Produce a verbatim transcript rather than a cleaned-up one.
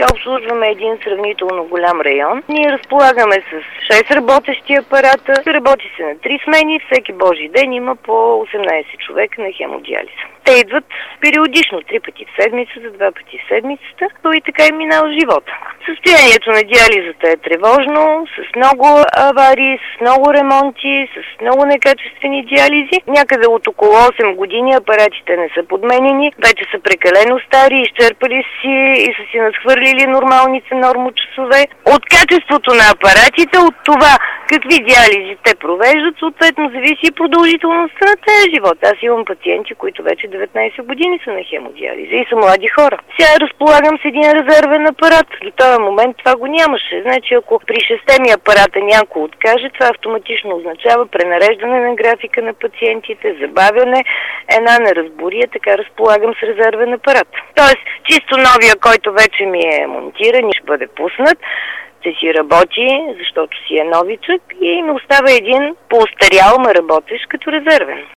Така обслужваме един сравнително голям район. Ние разполагаме с шест работещи апарата. Работи се на три смени, всеки божи ден има по осемнайсет човека на хемодиализа. Те идват периодично, три пъти в седмицата, два пъти в седмицата, но и така и минава живота. Състоянието на диализата е тревожно, с много аварии, с много ремонти, с много некачествени диализи. Някъде от около осем години апаратите не са подменени, вече са прекалено стари, изчерпали си и са си надхвърлили нормалните нормочасове. От качеството на апаратите, от това какви диализи те провеждат, съответно зависи и продължителността на тези живот. Аз имам пациенти, които вече деветнайсет години са на хемодиализа и са млади хора. Сега разполагам с един резервен апарат. До този момент това го нямаше. Значи ако при шестте ми апарата някой откаже, това автоматично означава пренареждане на графика на пациентите, забавяне, една неразбория, така разполагам с резервен апарат. Тоест, чисто новия, който вече ми е монтиран и ще бъде пуснат, ще си работи, защото си е новичък и ми остава един по-остарял, ма работещ като резервен.